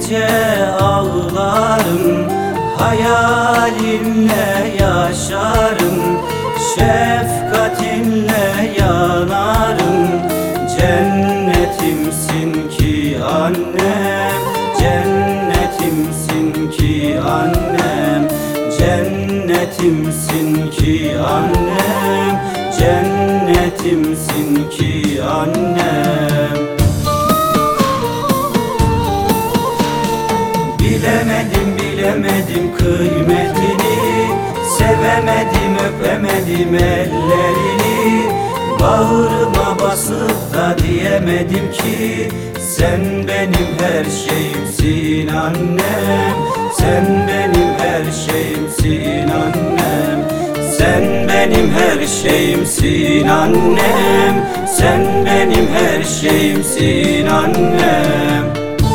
gece ağlarım, hayalinle yaşarım, şefkatinle yanarım. Cennetimsin ki annem, cennetimsin ki annem, cennetimsin ki annem, cennetimsin ki annem. Bilemedim kıymetini, sevemedim öpemedim ellerini. Bağrıma basıp da diyemedim ki sen benim her şeyimsin annem, sen benim her şeyimsin annem, sen benim her şeyimsin annem, sen benim her şeyimsin annem.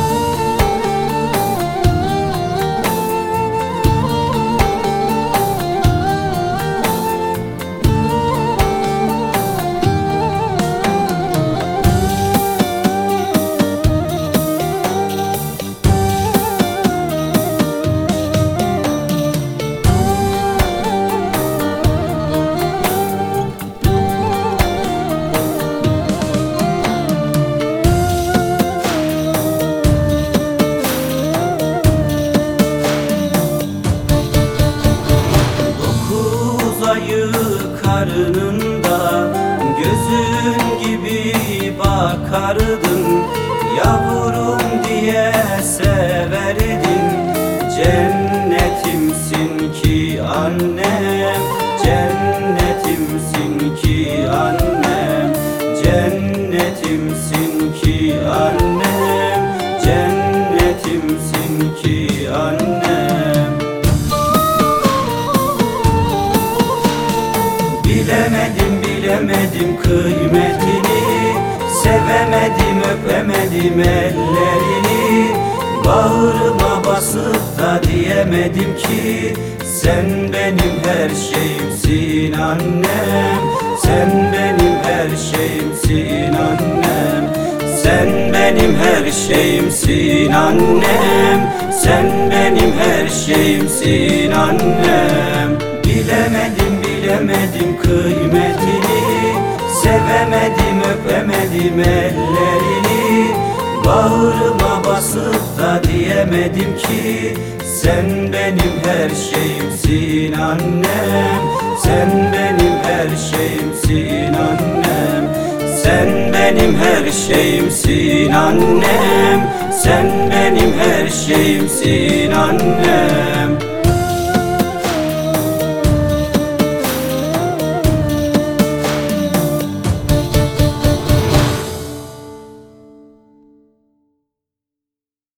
Karnında gözün gibi bakardın, yavrum diye severdin. Cennetimsin ki annem, cennetimsin ki annem, cennetimsin ki annem, cennetimsin ki annem. Bilemedim kıymetini, sevemedim öpemedim ellerini. Bağrıma basıp da diyemedim ki sen benim her şeyimsin annem, sen benim her şeyimsin annem, sen benim her şeyimsin annem, sen benim her şeyimsin annem. Bilemedim kıymetini, sevemedim öpemedim ellerini. Bağrıma basıp da diyemedim ki sen benim her şeyimsin annem, sen benim her şeyimsin annem, sen benim her şeyimsin annem, sen benim her şeyimsin annem.